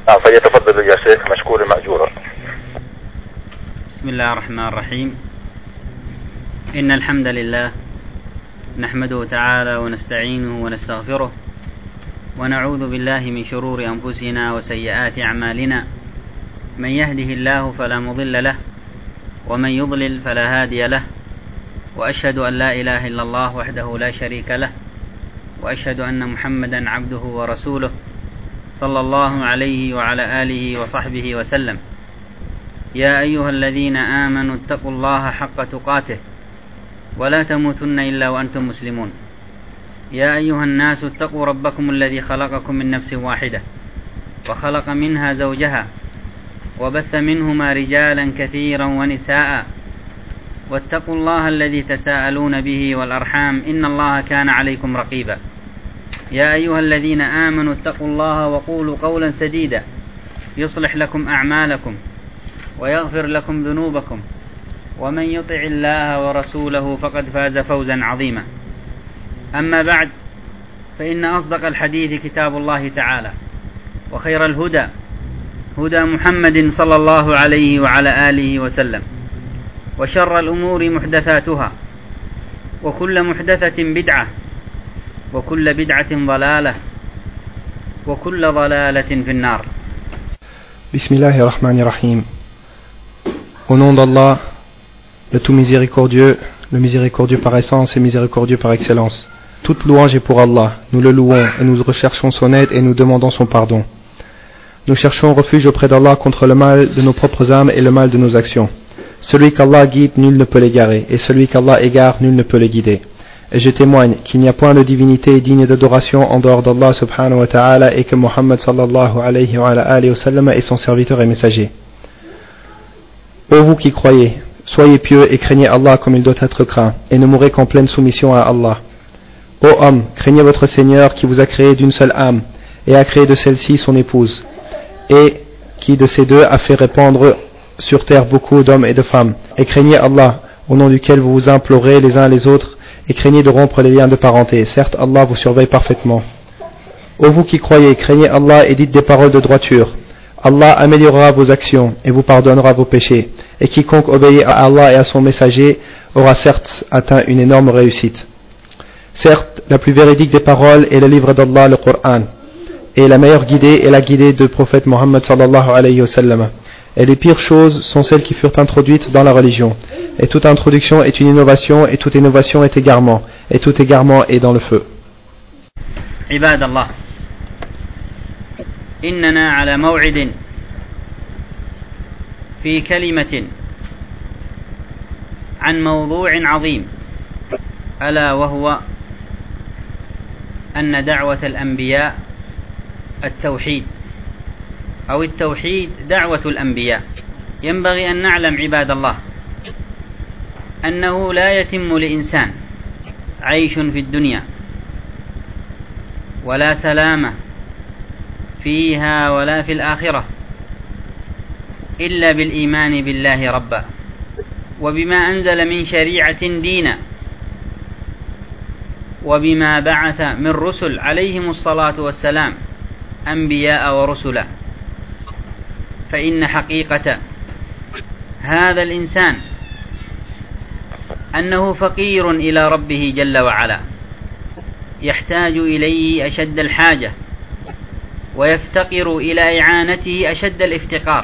فليتفضل يا شيخ مشكورا مأجورا. بسم الله الرحمن الرحيم. إن الحمد لله نحمده تعالى ونستعينه ونستغفره ونعوذ بالله من شرور أنفسنا وسيئات أعمالنا، من يهده الله فلا مضل له ومن يضلل فلا هادي له، وأشهد أن لا إله إلا الله وحده لا شريك له، وأشهد أن محمدا عبده ورسوله صلى الله عليه وعلى آله وصحبه وسلم. يا أيها الذين آمنوا اتقوا الله حق تقاته ولا تموتن إلا وأنتم مسلمون. يا أيها الناس اتقوا ربكم الذي خلقكم من نفس واحدة وخلق منها زوجها وبث منهما رجالا كثيرا ونساء، واتقوا الله الذي تساءلون به والأرحام إن الله كان عليكم رقيبا. يا أيها الذين آمنوا اتقوا الله وقولوا قولا سديدا يصلح لكم أعمالكم ويغفر لكم ذنوبكم، ومن يطع الله ورسوله فقد فاز فوزا عظيما. أما بعد، فإن أصدق الحديث كتاب الله تعالى، وخير الهدى هدى محمد صلى الله عليه وعلى آله وسلم، وشر الأمور محدثاتها، وكل محدثة بدعة، وكل بدعة ضلالة، وكل ضلالة في النار. Bismillahirrahmanirrahim. Au nom d'Allah, le tout miséricordieux, le miséricordieux par essence et miséricordieux par excellence. Toute louange est pour Allah, nous le louons et nous recherchons son aide et nous demandons son pardon. Nous cherchons refuge auprès d'Allah contre le mal de nos propres âmes et le mal de nos actions. Celui qu'Allah guide, nul ne peut l'égarer, et celui qu'Allah égare, nul ne peut le guider. Et je témoigne qu'il n'y a point de divinité digne d'adoration en dehors d'Allah subhanahu wa ta'ala, et que Muhammad sallallahu alayhi wa sallam est son serviteur et messager. Ô vous qui croyez, soyez pieux et craignez Allah comme il doit être craint, et ne mourrez qu'en pleine soumission à Allah. Ô homme, craignez votre Seigneur qui vous a créé d'une seule âme, et a créé de celle-ci son épouse, et qui de ces deux a fait répandre sur terre beaucoup d'hommes et de femmes. Et craignez Allah, au nom duquel vous vous implorez les uns les autres, et craignez de rompre les liens de parenté. Certes, Allah vous surveille parfaitement. Ô vous qui croyez, craignez Allah et dites des paroles de droiture. Allah améliorera vos actions et vous pardonnera vos péchés. Et quiconque obéit à Allah et à son messager aura certes atteint une énorme réussite. Certes, la plus véridique des paroles est le livre d'Allah, le Coran. Et la meilleure guidée est la guidée du prophète Muhammad sallallahu alayhi wa sallam. Et les pires choses sont celles qui furent introduites dans la religion. Et toute introduction est une innovation, et toute innovation est égarement, et tout égarement est dans le feu. عباد الله، إننا على موعد في كلمة عن موضوع عظيم، ألا وهو أن دعوة الأنبياء التوحيد، أو التوحيد دعوة الأنبياء. ينبغي أن نعلم عباد الله أنه لا يتم لإنسان عيش في الدنيا ولا سلامة فيها ولا في الآخرة إلا بالإيمان بالله ربا، وبما أنزل من شريعة دينا، وبما بعث من رسل عليهم الصلاة والسلام أنبياء ورسلا. فإن حقيقة هذا الإنسان أنه فقير إلى ربه جل وعلا، يحتاج إليه أشد الحاجة، ويفتقر إلى إعانته أشد الافتقار.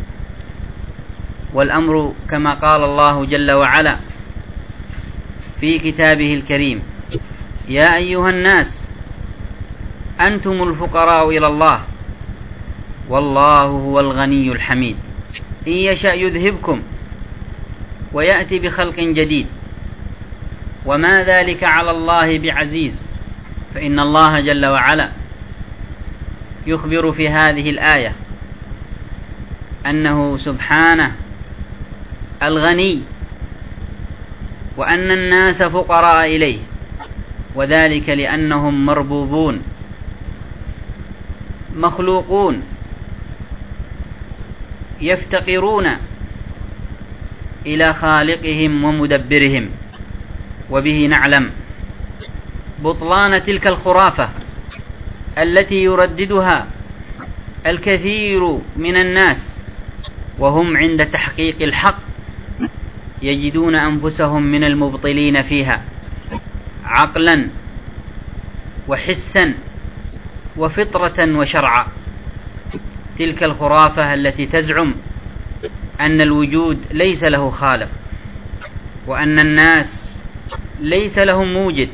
والأمر كما قال الله جل وعلا في كتابه الكريم: يا أيها الناس أنتم الفقراء إلى الله والله هو الغني الحميد، إن يشأ يذهبكم ويأتي بخلق جديد، وما ذلك على الله بعزيز. فإن الله جل وعلا يخبر في هذه الآية أنه سبحانه الغني، وأن الناس فقراء إليه، وذلك لأنهم مربوبون مخلوقون يفتقرون إلى خالقهم ومدبرهم. وبه نعلم بطلان تلك الخرافة التي يرددها الكثير من الناس وهم عند تحقيق الحق يجدون أنفسهم من المبطلين فيها عقلا وحسا وفطرة وشرعا. تلك الخرافة التي تزعم أن الوجود ليس له خالق وأن الناس ليس لهم موجد،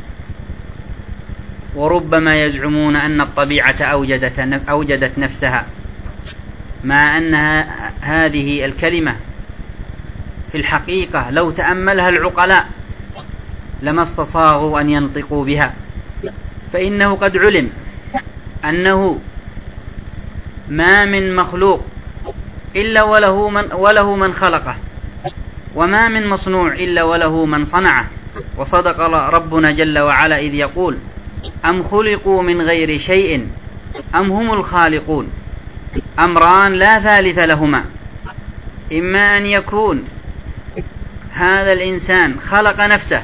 وربما يزعمون أن الطبيعة أوجدت نفسها، مع أن هذه الكلمة في الحقيقة لو تأملها العقلاء لما استصاغوا أن ينطقوا بها، فإنه قد علم أنه ما من مخلوق إلا وله من خلقه، وما من مصنوع إلا وله من صنعه. وصدق ربنا جل وعلا إذ يقول: أم خلقوا من غير شيء أم هم الخالقون، أمران لا ثالث لهما، إما أن يكون هذا الإنسان خلق نفسه،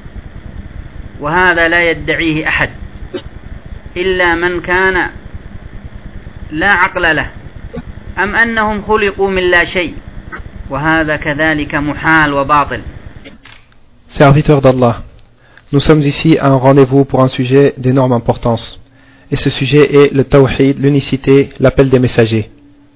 وهذا لا يدعيه أحد إلا من كان لا عقل له، أم أنهم خلقوا من لا شيء، وهذا كذلك محال وباطل. Serviteurs d'Allah, nous sommes ici à un rendez-vous pour un sujet d'énorme importance. Et ce sujet est le tawhid, l'unicité, l'appel des messagers.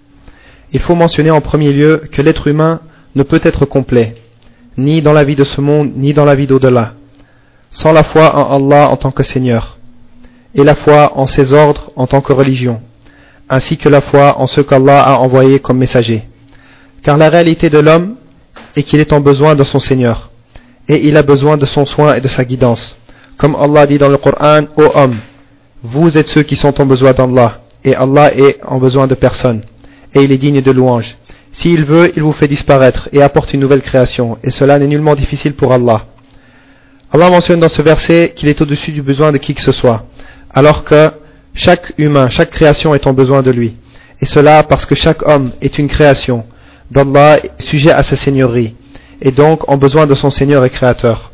Il faut mentionner en premier lieu que l'être humain ne peut être complet, ni dans la vie de ce monde, ni dans la vie d'au-delà, sans la foi en Allah en tant que Seigneur, et la foi en ses ordres en tant que religion, ainsi que la foi en ce qu'Allah a envoyé comme messager. Car la réalité de l'homme est qu'il est en besoin de son Seigneur, et il a besoin de son soin et de sa guidance. Comme Allah dit dans le Coran: ô homme, vous êtes ceux qui sont en besoin d'Allah, et Allah est en besoin de personne, et il est digne de louange. S'il veut, il vous fait disparaître et apporte une nouvelle création, et cela n'est nullement difficile pour Allah. Allah mentionne dans ce verset qu'il est au-dessus du besoin de qui que ce soit, alors que chaque humain, chaque création est en besoin de lui, et cela parce que chaque homme est une création d'Allah, sujet à sa seigneurie, et donc en besoin de son Seigneur et Créateur.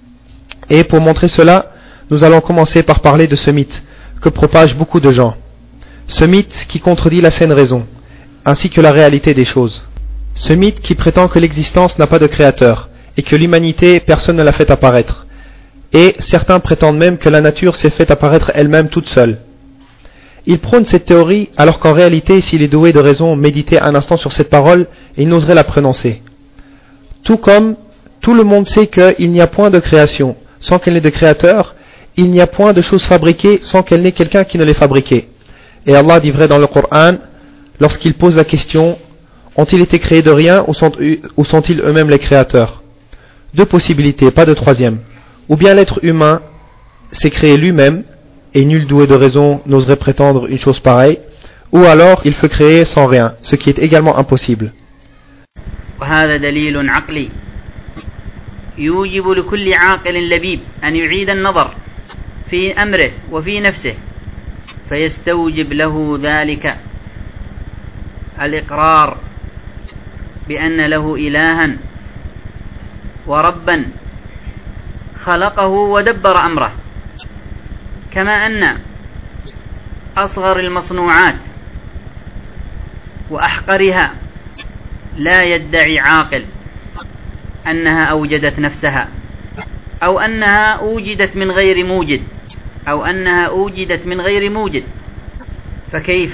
Et pour montrer cela, nous allons commencer par parler de ce mythe que propagent beaucoup de gens. Ce mythe qui contredit la saine raison, ainsi que la réalité des choses. Ce mythe qui prétend que l'existence n'a pas de créateur, et que l'humanité, personne ne l'a fait apparaître. Et certains prétendent même que la nature s'est fait apparaître elle-même toute seule. Ils prônent cette théorie alors qu'en réalité, s'il est doué de raison, méditer un instant sur cette parole, il n'oserait la prononcer. Tout comme tout le monde sait qu'il n'y a point de création sans qu'elle n'ait de créateur, il n'y a point de choses fabriquées sans qu'elle n'ait quelqu'un qui ne les fabriquait. Et Allah dit vrai dans le Coran, lorsqu'il pose la question: ont-ils été créés de rien ou sont-ils eux-mêmes les créateurs? Deux possibilités, pas de troisième. Ou bien l'être humain s'est créé lui-même, et nul doué de raison n'oserait prétendre une chose pareille, ou alors il fut créé sans rien, ce qui est également impossible. وهذا دليل عقلي يوجب لكل عاقل لبيب أن يعيد النظر في أمره وفي نفسه، فيستوجب له ذلك الإقرار بأن له إلها وربا خلقه ودبر أمره، كما أن أصغر المصنوعات وأحقرها لا يدعي عاقل أنها أوجدت نفسها، أو أنها أوجدت من غير موجد، أو أنها أوجدت من غير موجد. فكيف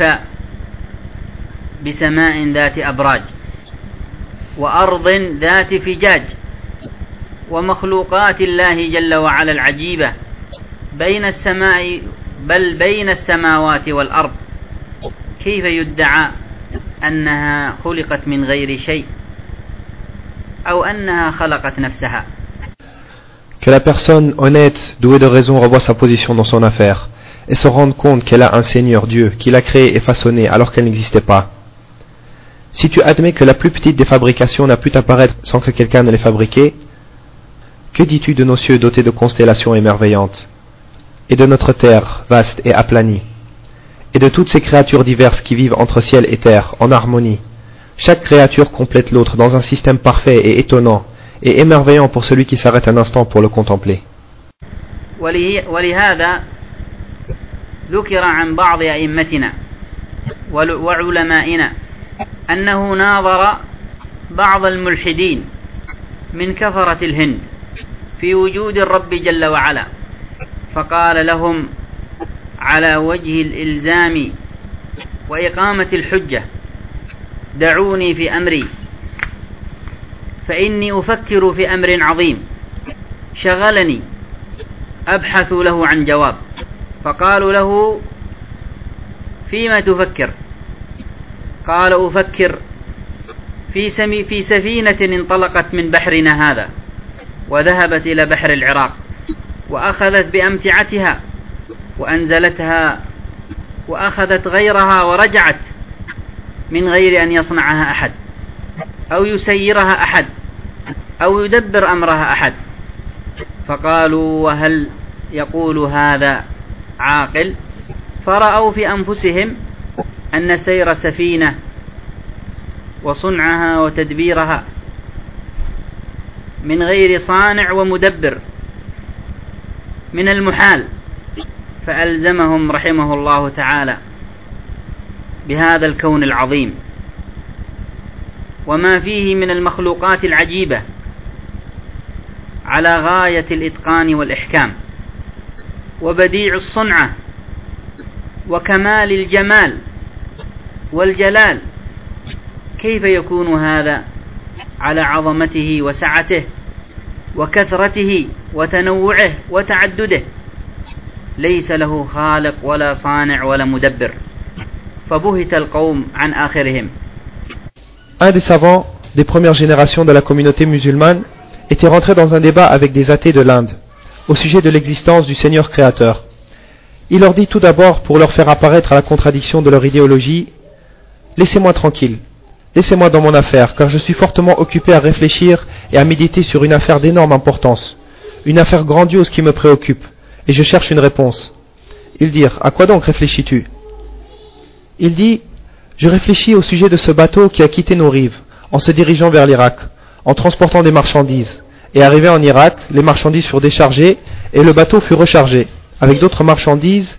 بسماء ذات أبراج وأرض ذات فجاج ومخلوقات الله جل وعلا العجيبة بين السماوات والأرض، كيف يدعى أنها خلقت من غير شيء أو أنها خلقت نفسها؟ Que la personne honnête, douée de raison, revoie sa position dans son affaire et se rende compte qu'elle a un Seigneur Dieu qui l'a créée et façonnée alors qu'elle n'existait pas. Si tu admets que la plus petite des fabrications n'a pu apparaître sans que quelqu'un ne l'ait fabriquée, que dis-tu de nos cieux dotés de constellations émerveillantes, et de notre terre vaste et aplanie, et de toutes ces créatures diverses qui vivent entre ciel et terre en harmonie? Chaque créature complète l'autre dans un système parfait et étonnant et émerveillant pour celui qui s'arrête un instant pour le contempler. ولهذا ذكر عن بعض أئمتنا وعلمائنا أنه ناظر بعض الملحدين من كفرة الهند في وجود الرب جل وعلا، فقال لهم على وجه الإلزام وإقامة الحجة: دعوني في أمري فإني أفكر في أمر عظيم شغلني أبحث له عن جواب. فقالوا له: فيما تفكر؟ قال: أفكر في سفينة انطلقت من بحرنا هذا وذهبت إلى بحر العراق وأخذت بأمتعتها وأنزلتها وأخذت غيرها ورجعت من غير أن يصنعها أحد أو يسيرها أحد أو يدبر أمرها أحد. فقالوا: وهل يقول هذا عاقل؟ فرأوا في أنفسهم أن سير سفينة وصنعها وتدبيرها من غير صانع ومدبر من المحال، فألزمهم رحمه الله تعالى بهذا الكون العظيم وما فيه من المخلوقات العجيبة على غاية الإتقان والإحكام وبديع الصنعة وكمال الجمال والجلال. كيف يكون هذا على عظمته وسعته وكثرته وتنوعه وتعدده؟ ليس له خالق ولا صانع ولا مدبر، فبهت القوم عن آخرهم. Un des savants des premières générations de la communauté musulmane était rentré dans un débat avec des athées de l'Inde au sujet de l'existence du Seigneur créateur. Il leur dit tout d'abord, pour leur faire apparaître à la contradiction de leur idéologie: laissez-moi tranquille, laissez-moi dans mon affaire, car je suis fortement occupé à réfléchir et à méditer sur une affaire d'énorme importance, une affaire grandiose qui me préoccupe, et je cherche une réponse. Ils dirent: à quoi donc réfléchis-tu? Il dit: je réfléchis au sujet de ce bateau qui a quitté nos rives en se dirigeant vers l'Irak, en transportant des marchandises, et arrivé en Irak, les marchandises furent déchargées et le bateau fut rechargé avec d'autres marchandises,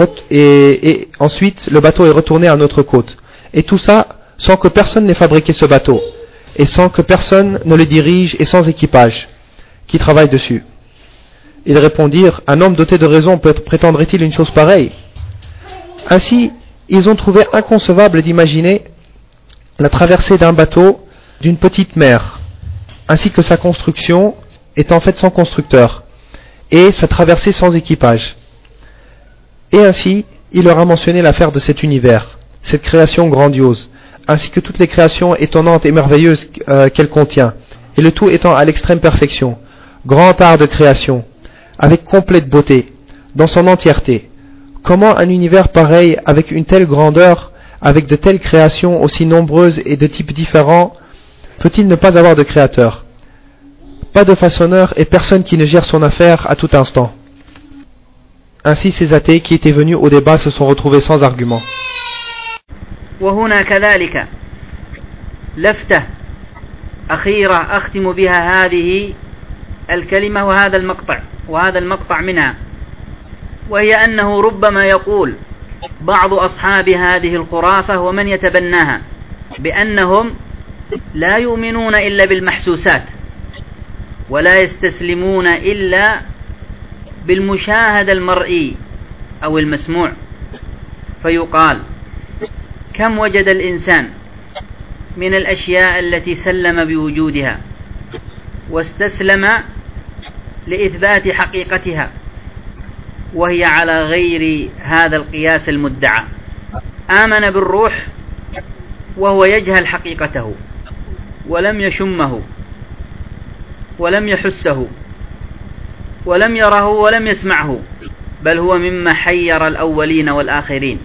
et ensuite le bateau est retourné à notre côte, et tout ça sans que personne n'ait fabriqué ce bateau, et sans que personne ne le dirige, et sans équipage qui travaille dessus. Ils répondirent: un homme doté de raison prétendrait-il une chose pareille? Ainsi, ils ont trouvé inconcevable d'imaginer la traversée d'un bateau d'une petite mer, ainsi que sa construction étant faite sans constructeur, et sa traversée sans équipage. Et ainsi, il leur a mentionné l'affaire de cet univers, cette création grandiose, ainsi que toutes les créations étonnantes et merveilleuses qu'elle contient, et le tout étant à l'extrême perfection, grand art de création, avec complète beauté, dans son entièreté. Comment un univers pareil, avec une telle grandeur, avec de telles créations aussi nombreuses et de types différents, peut-il ne pas avoir de créateur? Pas de façonneur et personne qui ne gère son affaire à tout instant. Ainsi, ces athées qui étaient venus au débat se sont retrouvés sans argument. وهنا كذلك لفتة أخيرة أختم بها هذه الكلمة وهذا المقطع منها، وهي أنه ربما يقول بعض أصحاب هذه الخرافة ومن يتبناها بأنهم لا يؤمنون إلا بالمحسوسات ولا يستسلمون إلا بالمشاهد المرئي أو المسموع، فيقال: كم وجد الإنسان من الأشياء التي سلم بوجودها واستسلم لإثبات حقيقتها وهي على غير هذا القياس المدعى. آمن بالروح وهو يجهل حقيقته ولم يشمه ولم يحسه ولم يره ولم يسمعه، بل هو مما حير الأولين والآخرين،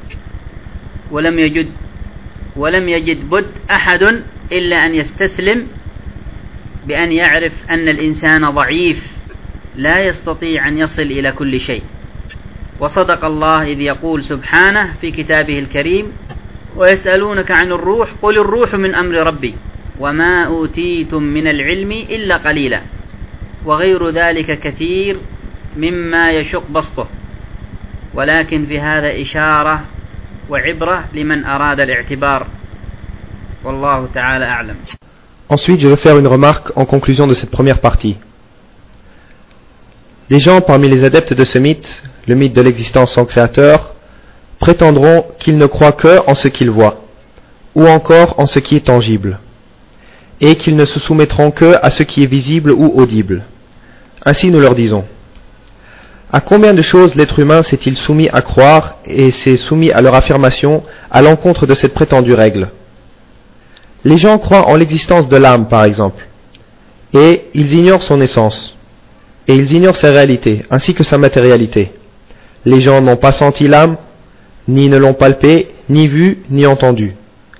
ولم يجد بد أحد إلا أن يستسلم بأن يعرف أن الإنسان ضعيف لا يستطيع أن يصل إلى كل شيء. وصدق الله إذ يقول سبحانه في كتابه الكريم: ويسألونك عن الروح قل الروح من أمر ربي وما أوتيتم من العلم إلا قليلا وغير ذلك كثير مما يشق بسطه. ولكن في هذا إشارة وعبرة لمن أراد الاعتبار والله تعالى أعلم. Ensuite, je veux faire une remarque en conclusion de cette première partie. Les gens parmi les adeptes de ce mythe, le mythe de l'existence sans créateur, prétendront qu'ils ne croient que en ce qu'ils voient, ou encore en ce qui est tangible, et qu'ils ne se soumettront que à ce qui est visible ou audible. Ainsi nous leur disons. À combien de choses l'être humain s'est-il soumis à croire et s'est soumis à leur affirmation à l'encontre de cette prétendue règle? Les gens croient en l'existence de l'âme, par exemple, et ils ignorent son essence, et ils ignorent sa réalité, ainsi que sa matérialité. Les gens n'ont pas senti l'âme, ni ne l'ont palpée, ni vue, ni entendue.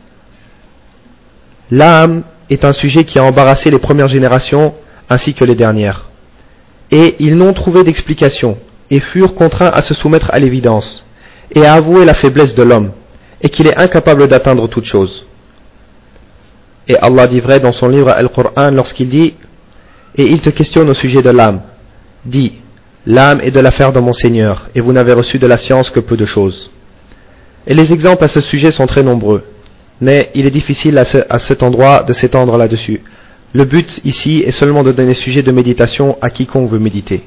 L'âme est un sujet qui a embarrassé les premières générations, ainsi que les dernières. Et ils n'ont trouvé d'explication, et furent contraints à se soumettre à l'évidence, et à avouer la faiblesse de l'homme, et qu'il est incapable d'atteindre toute chose. Et Allah dit vrai dans son livre Al-Qur'an lorsqu'il dit « Et il te questionne au sujet de l'âme. Dis, l'âme est de l'affaire de mon Seigneur, et vous n'avez reçu de la science que peu de choses. » Et les exemples à ce sujet sont très nombreux, mais il est difficile à cet endroit de s'étendre là-dessus. Le but ici est seulement de donner sujet de méditation à quiconque veut méditer.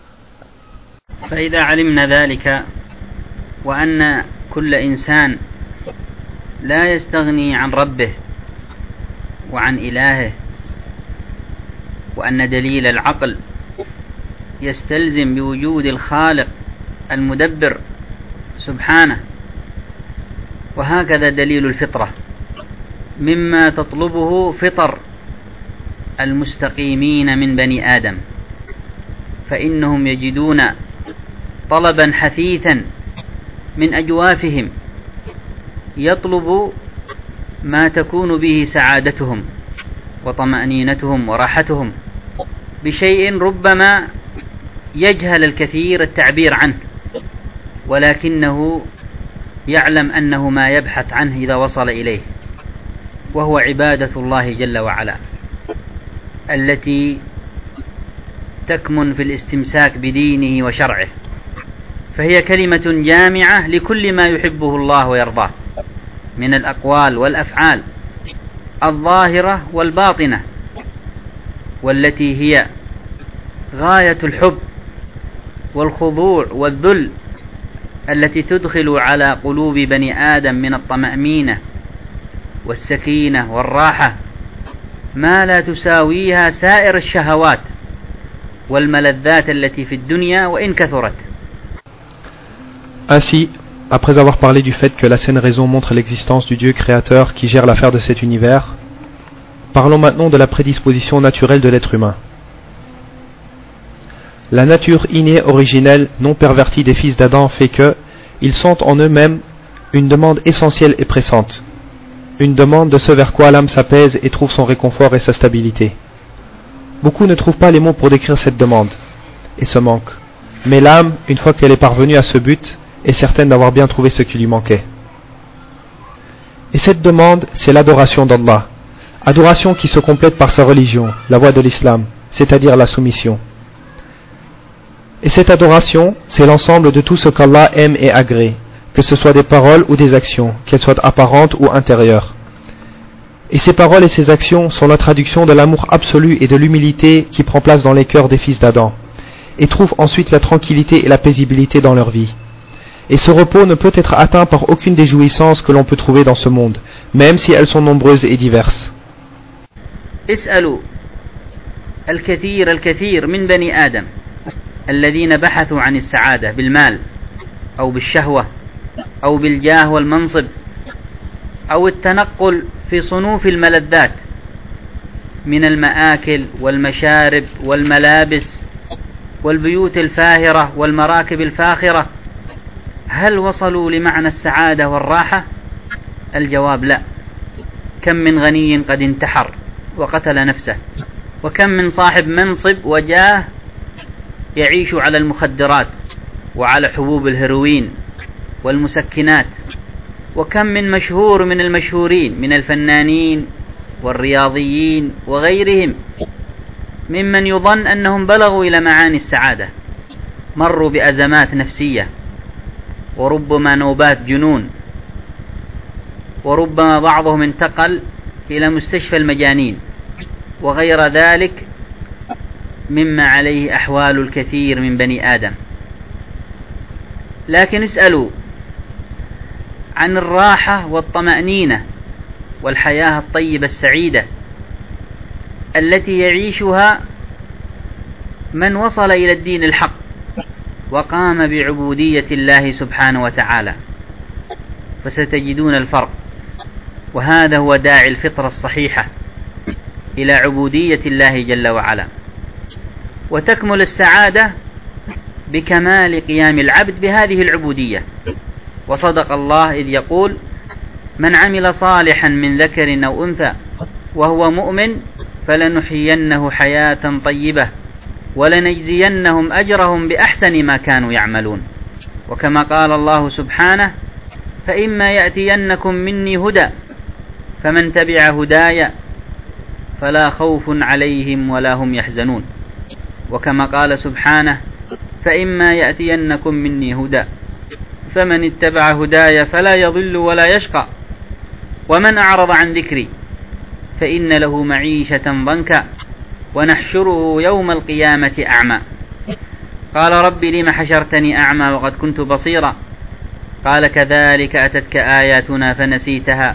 فإذا علمنا ذلك وأن كل إنسان لا يستغني عن ربه وعن إلهه وأن دليل العقل يستلزم بوجود الخالق المدبر سبحانه، وهكذا دليل الفطرة مما تطلبه فطر المستقيمين من بني آدم، فإنهم يجدون طلبا حثيثا من أجوافهم يطلب ما تكون به سعادتهم وطمأنينتهم وراحتهم بشيء ربما يجهل الكثير التعبير عنه، ولكنه يعلم أنه ما يبحث عنه إذا وصل إليه، وهو عبادة الله جل وعلا التي تكمن في الاستمساك بدينه وشرعه، فهي كلمة جامعة لكل ما يحبه الله ويرضاه من الأقوال والأفعال الظاهرة والباطنة، والتي هي غاية الحب والخضوع والذل التي تدخل على قلوب بني آدم من الطمأنينة والسكينة والراحة ما لا تساويها سائر الشهوات والملذات التي في الدنيا وإن كثرت. Ainsi, après avoir parlé du fait que la saine raison montre l'existence du Dieu créateur qui gère l'affaire de cet univers, parlons maintenant de la prédisposition naturelle de l'être humain. La nature innée, originelle, non pervertie des fils d'Adam fait que ils sentent en eux-mêmes une demande essentielle et pressante, une demande de ce vers quoi l'âme s'apaise et trouve son réconfort et sa stabilité. Beaucoup ne trouvent pas les mots pour décrire cette demande et ce manque, mais l'âme, une fois qu'elle est parvenue à ce but, est certaine d'avoir bien trouvé ce qui lui manquait. Et cette demande, c'est l'adoration d'Allah, adoration qui se complète par sa religion, la voie de l'islam, c'est-à-dire la soumission. Et cette adoration, c'est l'ensemble de tout ce qu'Allah aime et agrée, que ce soit des paroles ou des actions, qu'elles soient apparentes ou intérieures. Et ces paroles et ces actions sont la traduction de l'amour absolu et de l'humilité qui prend place dans les cœurs des fils d'Adam, et trouvent ensuite la tranquillité et la paisibilité dans leur vie. Et ce repos ne peut être atteint par aucune des jouissances que l'on peut trouver dans ce monde, même si elles sont nombreuses et diverses. اسألوا الكثير من بني آدم الذين بحثوا عن السعادة بالمال أو بالشهوة أو بالجاه والمنصب أو التنقل في صنوف الملذات من المآكل والمشارب والملابس والبيوت الفاهرة والمراكب الفاخرة، هل وصلوا لمعنى السعادة والراحة؟ الجواب لا. كم من غني قد انتحر وقتل نفسه، وكم من صاحب منصب وجاه يعيش على المخدرات وعلى حبوب الهيروين والمسكنات، وكم من مشهور من المشهورين من الفنانين والرياضيين وغيرهم ممن يظن أنهم بلغوا إلى معاني السعادة، مروا بأزمات نفسية وربما نوبات جنون وربما بعضهم انتقل إلى مستشفى المجانين وغير ذلك مما عليه أحوال الكثير من بني آدم. لكن اسألوا عن الراحة والطمأنينة والحياة الطيبة السعيدة التي يعيشها من وصل إلى الدين الحق وقام بعبودية الله سبحانه وتعالى، فستجدون الفرق. وهذا هو داعي الفطرة الصحيحة إلى عبودية الله جل وعلا. وتكمل السعادة بكمال قيام العبد بهذه العبودية. وصدق الله إذ يقول: من عمل صالحا من ذكر أو أنثى وهو مؤمن فلنحيينه حياة طيبة ولنجزينهم أجرهم بأحسن ما كانوا يعملون. وكما قال الله سبحانه: فإما يأتينكم مني هدى فمن تبع هداي فلا خوف عليهم ولا هم يحزنون. وكما قال سبحانه: فإما يأتينكم مني هدى فمن اتبع هداي فلا يضل ولا يشقى ومن أعرض عن ذكري فإن له معيشة ضنكا ونحشره يوم القيامة أعمى. قال: رب لم حشرتني أعمى وقد كنت بصيرا قال: كذلك أتتك آياتنا فنسيتها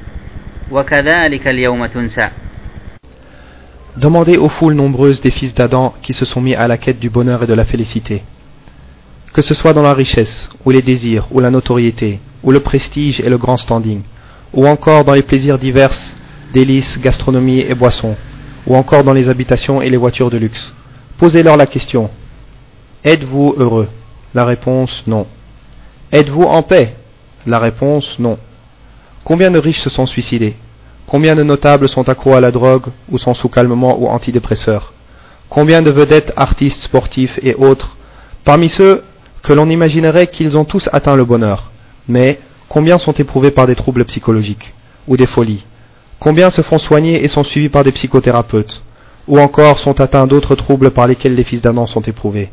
وكذلك اليوم تنسى. Demandez aux foules nombreuses des fils d'Adam qui se sont mis à la quête du bonheur et de la félicité. Que ce soit dans la richesse, ou les désirs, ou la notoriété, ou le prestige et le grand standing, ou encore dans les plaisirs divers, délices, gastronomie et boissons, ou encore dans les habitations et les voitures de luxe. Posez-leur la question: êtes-vous heureux? La réponse: non. Êtes-vous en paix? La réponse: non. Combien de riches se sont suicidés? Combien de notables sont accros à la drogue ou sont sous calmement ou antidépresseurs? Combien de vedettes, artistes, sportifs et autres, parmi ceux que l'on imaginerait qu'ils ont tous atteint le bonheur, mais combien sont éprouvés par des troubles psychologiques ou des folies? Combien se font soigner et sont suivis par des psychothérapeutes, ou encore sont atteints d'autres troubles par lesquels les fils d'Adam sont éprouvés?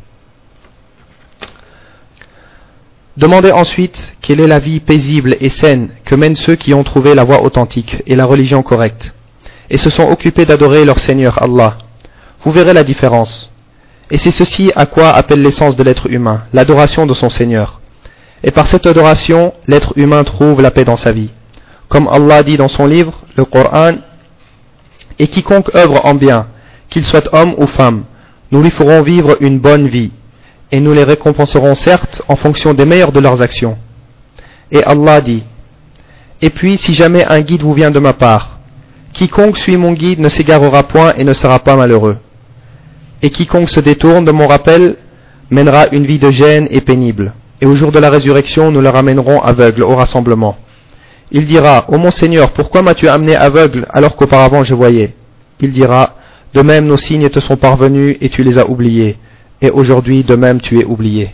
Demandez ensuite quelle est la vie paisible et saine que mènent ceux qui ont trouvé la voie authentique et la religion correcte, et se sont occupés d'adorer leur Seigneur Allah. Vous verrez la différence. Et c'est ceci à quoi appelle l'essence de l'être humain, l'adoration de son Seigneur. Et par cette adoration, l'être humain trouve la paix dans sa vie. Comme Allah dit dans son livre, le Coran: et quiconque œuvre en bien, qu'il soit homme ou femme, nous lui ferons vivre une bonne vie, et nous les récompenserons certes en fonction des meilleures de leurs actions. Et Allah dit: et puis si jamais un guide vous vient de ma part, quiconque suit mon guide ne s'égarera point et ne sera pas malheureux. Et quiconque se détourne de mon rappel mènera une vie de gêne et pénible. Et au jour de la résurrection, nous le ramènerons aveugle au rassemblement. Il dira: ô mon Seigneur, pourquoi m'as-tu amené aveugle alors qu'auparavant je voyais? Il dira: de même nos signes te sont parvenus et tu les as oubliés. Et aujourd'hui, de même, tu es oublié.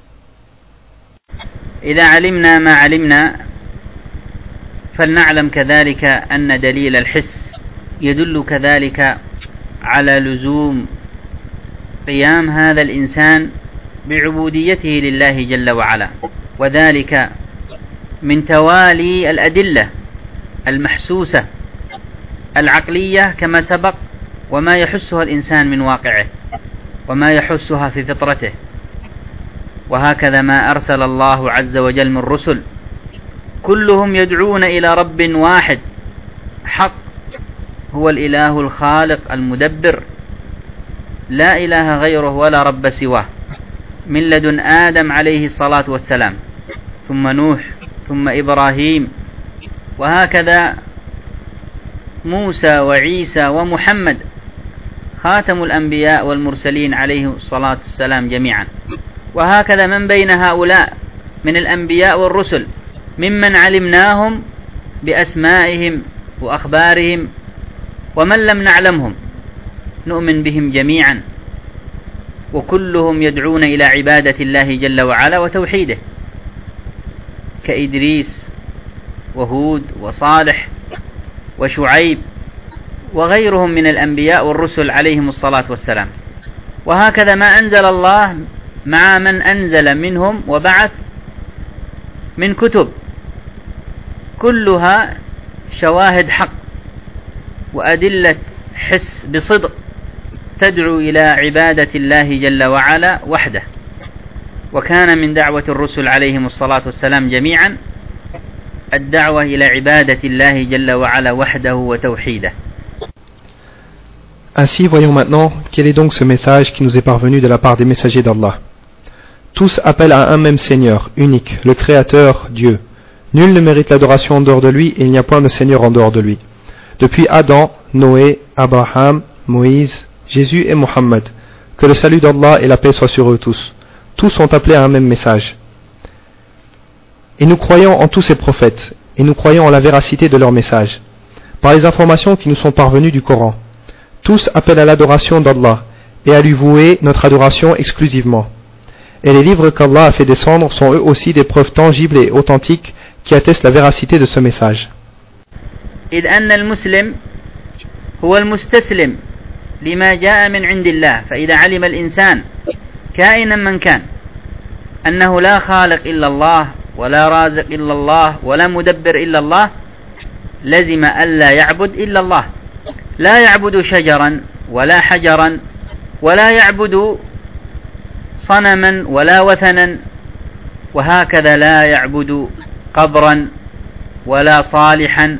إذا علمنا ما علمنا فلنعلم كذلك أن دليل الحس يدل كذلك على لزوم قيام هذا الإنسان بعبوديته لله جل وعلا، وذلك من توالي الأدلة المحسوسة العقلية كما سبق، وما يحسها الإنسان من واقعه وما يحسها في فطرته. وهكذا ما أرسل الله عز وجل من رسل كلهم يدعون إلى رب واحد حق هو الإله الخالق المدبر، لا إله غيره ولا رب سواه، من لدن آدم عليه الصلاة والسلام، ثم نوح، ثم إبراهيم، وهكذا موسى وعيسى ومحمد خاتم الأنبياء والمرسلين عليه الصلاة والسلام جميعا. وهكذا من بين هؤلاء من الأنبياء والرسل ممن علمناهم بأسمائهم وأخبارهم، ومن لم نعلمهم نؤمن بهم جميعا، وكلهم يدعون إلى عبادة الله جل وعلا وتوحيده، كإدريس وهود وصالح وشعيب وغيرهم من الأنبياء والرسل عليهم الصلاة والسلام. وهكذا ما أنزل الله مع من أنزل منهم وبعث من كتب كلها شواهد حق وأدلة حس بصدق تدعو إلى عبادة الله جل وعلا وحده. وكان من دعوة الرسل عليهم الصلاة والسلام جميعا الدعوة إلى عبادة الله جل وعلا وحده وتوحيده. Ainsi, voyons maintenant quel est donc ce message qui nous est parvenu de la part des messagers d'Allah. Tous appellent à un même Seigneur, unique, le Créateur, Dieu. Nul ne mérite l'adoration en dehors de lui et il n'y a point de Seigneur en dehors de lui. Depuis Adam, Noé, Abraham, Moïse, Jésus et Mohammed, que le salut d'Allah et la paix soient sur eux tous. Tous sont appelés à un même message. Et nous croyons en tous ces prophètes, et nous croyons en la véracité de leur message, par les informations qui nous sont parvenues du Coran. Tous appellent à l'adoration d'Allah, et à lui vouer notre adoration exclusivement. Et les livres qu'Allah a fait descendre sont eux aussi des preuves tangibles et authentiques qui attestent la véracité de ce message. إذ أن المسلم هو المستسلم لما جاء من عند الله، فإذا علم الإنسان كائنا من كان أنه لا خالق إلا الله ولا رازق إلا الله ولا مدبر إلا الله، لزم ألا يعبد إلا الله، لا يعبد شجرا ولا حجرا ولا يعبد صنما ولا وثنا، وهكذا لا يعبد قبرا ولا صالحا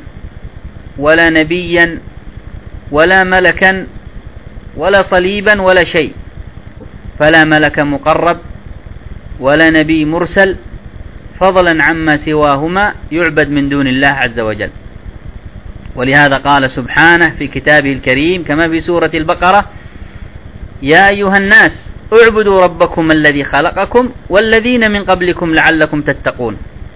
ولا نبيا ولا ملكا ولا صليبا ولا شيء، فلا ملك مقرب ولا نبي مرسل فضلا عما سواهما يعبد من دون الله عز وجل. ولهذا قال سبحانه في كتابه الكريم كما في سورة البقرة: يا أيها الناس اعبدوا ربكم الذي خلقكم والذين من قبلكم لعلكم تتقون،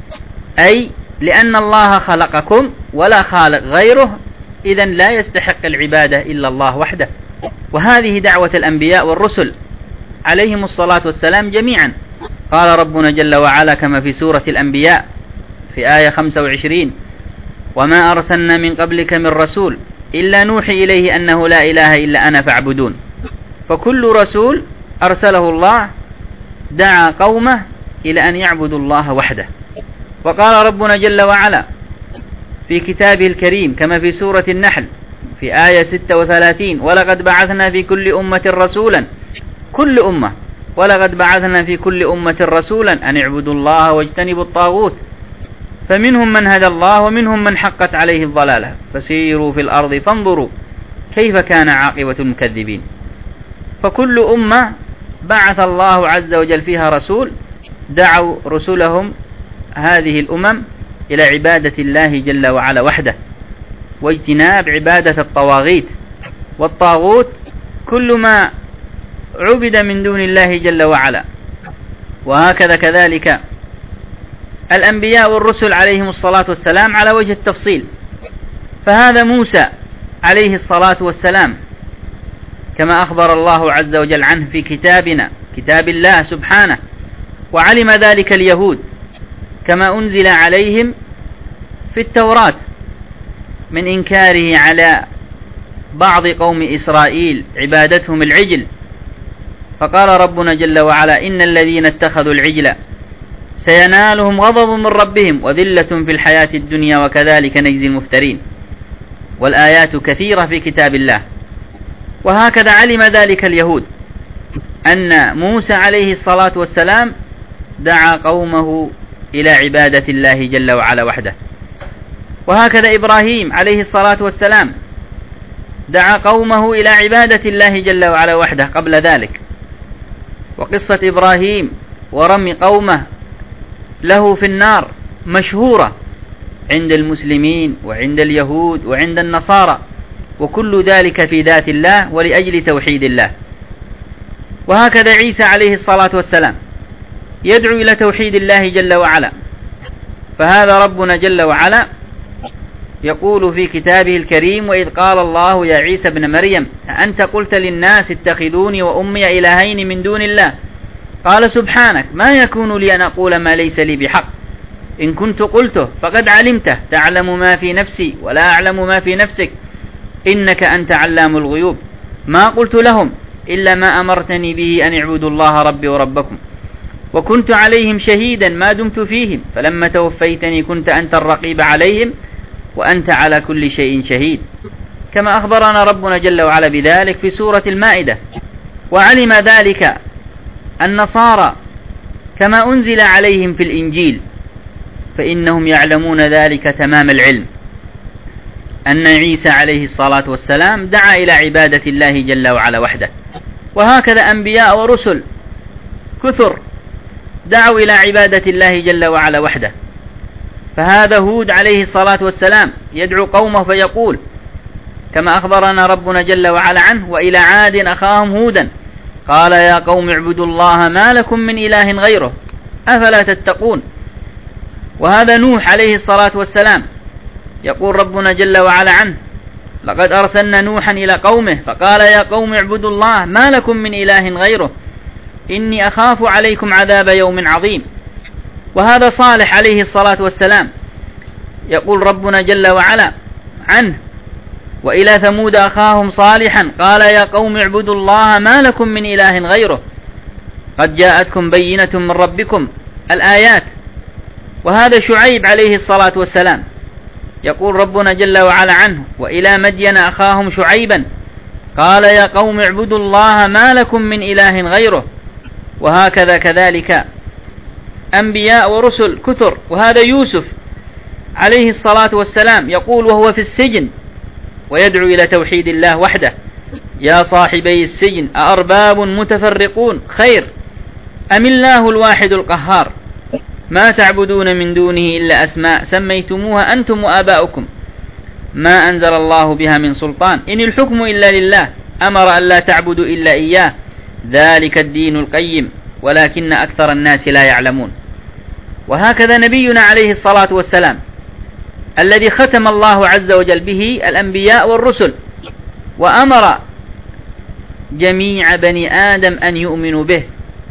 أي لأن الله خلقكم ولا خالق غيره، إذن لا يستحق العبادة إلا الله وحده. وهذه دعوة الأنبياء والرسل عليهم الصلاة والسلام جميعا. قال ربنا جل وعلا كما في سورة الأنبياء في آية 25: وما أرسلنا من قبلك من رسول إلا نوحي إليه أنه لا إله إلا أنا فاعبدون. فكل رسول أرسله الله دعا قومه إلى أن يعبدوا الله وحده. وقال ربنا جل وعلا في كتابه الكريم كما في سورة النحل في آية 36: ولقد بعثنا في كل أمة رسولا، كل أمة، ولقد بعثنا في كل أمة رسولا أن اعبدوا الله واجتنبوا الطاغوت، فمنهم من هدى الله ومنهم من حقت عليه الضلالة، فسيروا في الأرض فانظروا كيف كان عاقبة المكذبين. فكل أمة بعث الله عز وجل فيها رسول دعوا رسلهم هذه الأمم إلى عبادة الله جل وعلا وحده واجتناب عبادة الطواغيت. والطاغوت كل ما عبد من دون الله جل وعلا. وهكذا كذلك الأنبياء والرسل عليهم الصلاة والسلام على وجه التفصيل. فهذا موسى عليه الصلاة والسلام كما أخبر الله عز وجل عنه في كتابنا كتاب الله سبحانه، وعلم ذلك اليهود كما أنزل عليهم في التوراة من إنكاره على بعض قوم إسرائيل عبادتهم العجل. فقال ربنا جل وعلا: إن الذين اتخذوا العجل سينالهم غضب من ربهم وذلة في الحياة الدنيا وكذلك نجزي المفترين. والآيات كثيرة في كتاب الله. وهكذا علم ذلك اليهود أن موسى عليه الصلاة والسلام دعا قومه إلى عبادة الله جل وعلا وحده. وهكذا إبراهيم عليه الصلاة والسلام دعا قومه إلى عبادة الله جل وعلا وحده قبل ذلك. وقصة إبراهيم ورمي قومه له في النار مشهورة عند المسلمين وعند اليهود وعند النصارى، وكل ذلك في ذات الله ولأجل توحيد الله. وهكذا عيسى عليه الصلاة والسلام يدعو إلى توحيد الله جل وعلا. فهذا ربنا جل وعلا يقول في كتابه الكريم: وإذ قال الله يا عيسى ابن مريم أأنت قلت للناس اتخذوني وأمي إلهين من دون الله، قال سبحانك ما يكون لي أن أقول ما ليس لي بحق، إن كنت قلته فقد علمته تعلم ما في نفسي ولا أعلم ما في نفسك إنك أنت علام الغيوب، ما قلت لهم إلا ما أمرتني به أن اعبدوا الله ربي وربكم. وكنت عليهم شهيدا ما دمت فيهم فلما توفيتني كنت أنت الرقيب عليهم وأنت على كل شيء شهيد، كما أخبرنا ربنا جل وعلا بذلك في سورة المائدة. وعلم ذلك النصارى كما أنزل عليهم في الإنجيل، فإنهم يعلمون ذلك تمام العلم، أن عيسى عليه الصلاة والسلام دعا إلى عبادة الله جل وعلا وحده، وهكذا أنبياء ورسل كثر دعوا إلى عبادة الله جل وعلا وحده. فهذا هود عليه الصلاة والسلام يدعو قومه فيقول كما أخبرنا ربنا جل وعلا عنه: وإلى عاد أخاهم هودا قال يا قوم اعبدوا الله ما لكم من إله غيره أفلا تتقون. وهذا نوح عليه الصلاة والسلام يقول ربنا جل وعلا عنه: لقد أرسلنا نوحا إلى قومه فقال يا قوم اعبدوا الله ما لكم من إله غيره إني أخاف عليكم عذاب يوم عظيم. وهذا صالح عليه الصلاة والسلام يقول ربنا جل وعلا عنه: وإلى ثمود أخاهم صالحا قال يا قوم اعبدوا الله ما لكم من إله غيره قد جاءتكم بينة من ربكم الآيات. وهذا شعيب عليه الصلاة والسلام يقول ربنا جل وعلا عنه: وإلى مدين أخاهم شعيبا قال يا قوم اعبدوا الله ما لكم من إله غيره. وهكذا كذلك أنبياء ورسل كثر. وهذا يوسف عليه الصلاة والسلام يقول وهو في السجن ويدعو إلى توحيد الله وحده: يا صاحبي السجن أأرباب متفرقون خير أم الله الواحد القهار ما تعبدون من دونه إلا أسماء سميتموها أنتم وآباؤكم ما أنزل الله بها من سلطان إن الحكم إلا لله أمر أن لا تعبدوا إلا إياه ذلك الدين القيم ولكن أكثر الناس لا يعلمون. وهكذا نبينا عليه الصلاة والسلام الذي ختم الله عز وجل به الأنبياء والرسل وأمر جميع بني آدم أن يؤمنوا به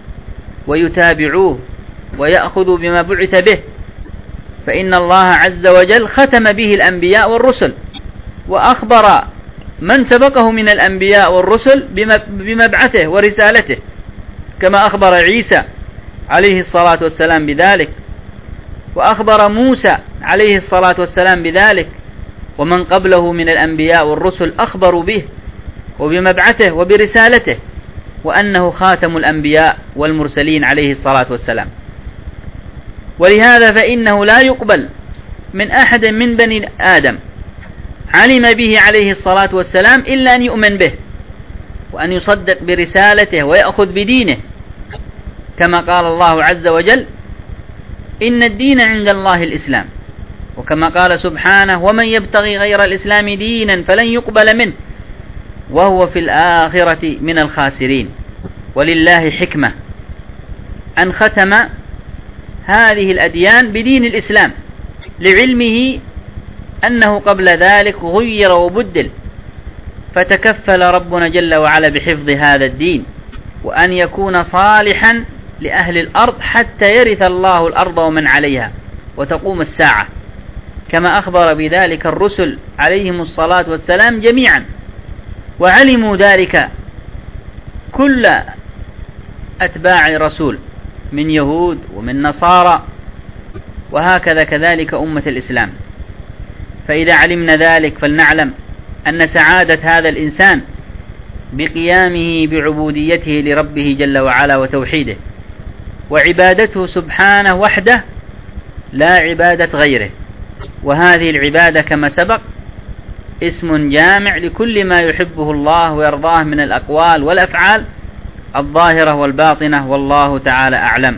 ويتابعوه ويأخذوا بما بعث به، فإن الله عز وجل ختم به الأنبياء والرسل وأخبر من سبقه من الأنبياء والرسل بمبعثه ورسالته، كما أخبر عيسى عليه الصلاة والسلام بذلك، وأخبر موسى عليه الصلاة والسلام بذلك، ومن قبله من الأنبياء والرسل أخبروا به وبمبعثه وبرسالته وأنه خاتم الأنبياء والمرسلين عليه الصلاة والسلام. ولهذا فإنه لا يقبل من أحد من بني آدم علم به عليه الصلاة والسلام إلا أن يؤمن به وأن يصدق برسالته ويأخذ بدينه، كما قال الله عز وجل: إن الدين عند الله الإسلام، وكما قال سبحانه: ومن يبتغي غير الإسلام دينا فلن يقبل منه وهو في الآخرة من الخاسرين. ولله حكمة أن ختم هذه الأديان بدين الإسلام لعلمه أنه قبل ذلك غير وبدل، فتكفل ربنا جل وعلا بحفظ هذا الدين وأن يكون صالحا لأهل الأرض حتى يرث الله الأرض ومن عليها وتقوم الساعة، كما أخبر بذلك الرسل عليهم الصلاة والسلام جميعا، وعلموا ذلك كل أتباع رسول من يهود ومن نصارى، وهكذا كذلك أمة الإسلام. فإذا علمنا ذلك فلنعلم أن سعادة هذا الإنسان بقيامه بعبوديته لربه جل وعلا وتوحيده وعبادته سبحانه وحده لا عبادة غيره. وهذه العبادة كما سبق اسم جامع لكل ما يحبه الله ويرضاه من الأقوال والأفعال الظاهرة والباطنة، والله تعالى أعلم.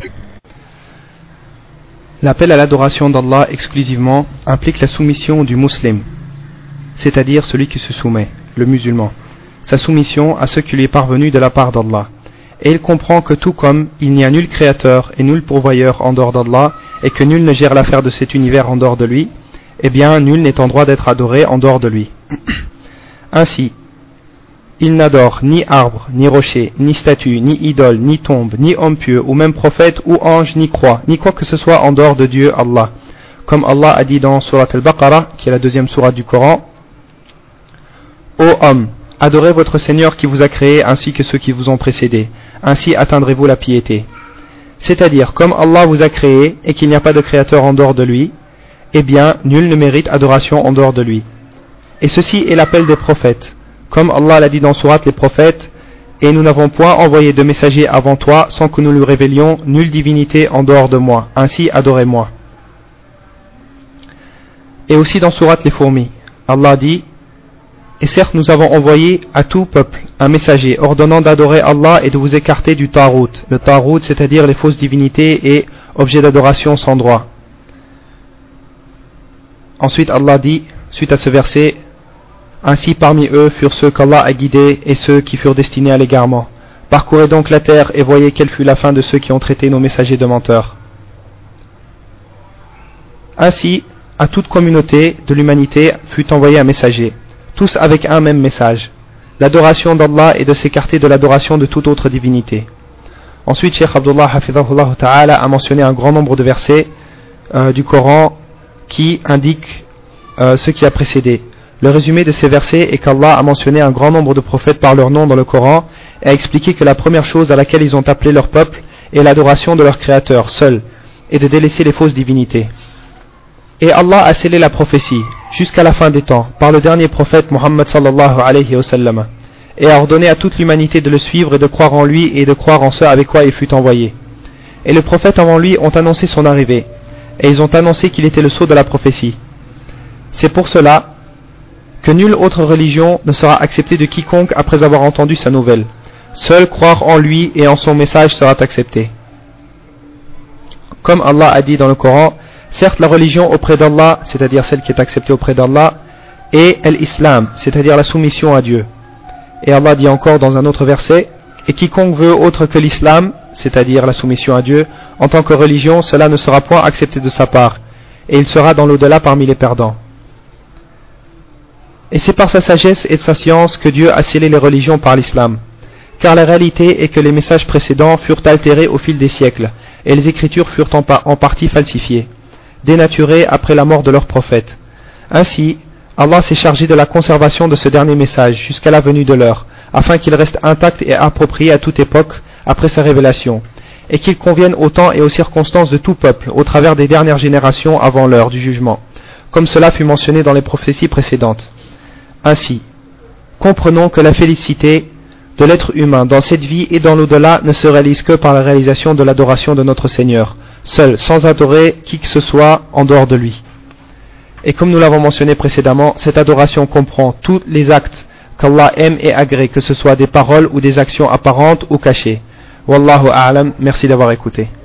L'appel à l'adoration d'Allah exclusivement implique la soumission du musulman, c'est-à-dire celui qui se soumet, le musulman, sa soumission à ce qui lui est parvenu de la part d'Allah. Et il comprend que tout comme il n'y a nul créateur et nul pourvoyeur en dehors d'Allah, et que nul ne gère l'affaire de cet univers en dehors de lui, eh bien nul n'est en droit d'être adoré en dehors de lui. Ainsi, il n'adore ni arbre, ni rocher, ni statue, ni idole, ni tombe, ni homme pieux, ou même prophète, ou ange, ni croix, ni quoi que ce soit en dehors de Dieu, Allah. Comme Allah a dit dans Surat al-Baqarah, qui est la deuxième sourate du Coran: Ô homme, adorez votre Seigneur qui vous a créé ainsi que ceux qui vous ont précédés, ainsi atteindrez-vous la piété. c'est-à-dire comme Allah vous a créé et qu'il n'y a pas de créateur en dehors de lui, eh bien nul ne mérite adoration en dehors de lui. Et ceci est l'appel des prophètes, comme Allah l'a dit dans sourate les prophètes, et nous n'avons point envoyé de messager avant toi sans que nous lui révélions nulle divinité en dehors de moi, ainsi adorez-moi. Et aussi dans sourate les fourmis, Allah dit: et certes nous avons envoyé à tout peuple un messager ordonnant d'adorer Allah et de vous écarter du Tarout. Le Tarout, c'est-à-dire les fausses divinités et objets d'adoration sans droit. Ensuite Allah dit, suite à ce verset: ainsi parmi eux furent ceux qu'Allah a guidés et ceux qui furent destinés à l'égarement. Parcourez donc la terre et voyez quelle fut la fin de ceux qui ont traité nos messagers de menteurs. Ainsi, à toute communauté de l'humanité fut envoyé un messager, tous avec un même message, l'adoration d'Allah et de s'écarter de l'adoration de toute autre divinité. Ensuite, Cheikh Abdullah Hafidhahullah Ta'ala a mentionné un grand nombre de versets du Coran qui indiquent ce qui a précédé. Le résumé de ces versets est qu'Allah a mentionné un grand nombre de prophètes par leur nom dans le Coran et a expliqué que la première chose à laquelle ils ont appelé leur peuple est l'adoration de leur Créateur seul et de délaisser les fausses divinités. Et Allah a scellé la prophétie jusqu'à la fin des temps par le dernier prophète Muhammad sallallahu alayhi wa sallam et a ordonné à toute l'humanité de le suivre et de croire en lui et de croire en ce avec quoi il fut envoyé. Et les prophètes avant lui ont annoncé son arrivée et ils ont annoncé qu'il était le sceau de la prophétie. C'est pour cela que nulle autre religion ne sera acceptée de quiconque après avoir entendu sa nouvelle. Seul croire en lui et en son message sera accepté. Comme Allah a dit dans le Coran: certes la religion auprès d'Allah, c'est-à-dire celle qui est acceptée auprès d'Allah, est l'islam, c'est-à-dire la soumission à Dieu. Et Allah dit encore dans un autre verset: et quiconque veut autre que l'islam, c'est-à-dire la soumission à Dieu, en tant que religion, cela ne sera point accepté de sa part, et il sera dans l'au-delà parmi les perdants. Et c'est par sa sagesse et de sa science que Dieu a scellé les religions par l'islam. Car la réalité est que les messages précédents furent altérés au fil des siècles, et les écritures furent en partie falsifiées, dénaturées après la mort de leurs prophètes. Ainsi, Allah s'est chargé de la conservation de ce dernier message jusqu'à la venue de l'heure, afin qu'il reste intact et approprié à toute époque après sa révélation, et qu'il convienne au temps et aux circonstances de tout peuple au travers des dernières générations avant l'heure du jugement, comme cela fut mentionné dans les prophéties précédentes. Ainsi, comprenons que la félicité de l'être humain dans cette vie et dans l'au-delà ne se réalise que par la réalisation de l'adoration de notre Seigneur, seul, sans adorer qui que ce soit en dehors de lui. Et comme nous l'avons mentionné précédemment, cette adoration comprend tous les actes qu'Allah aime et agrée, que ce soit des paroles ou des actions apparentes ou cachées. Wallahu a'lam, merci d'avoir écouté.